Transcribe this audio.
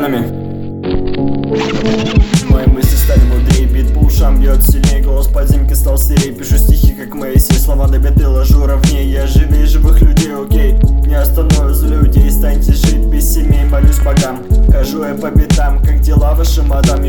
баранами. Мои мысли стали мудрее, бит по ушам бьет сильнее, голос подземки стал серей. Пишу стихи, как Моисей, слова на биты ложу ровнее. Я живее живых людей, окей, не остановлюсь за людей. Станьте жить без семей, молюсь богам. Хожу я по битам, как дела ваши, мадам.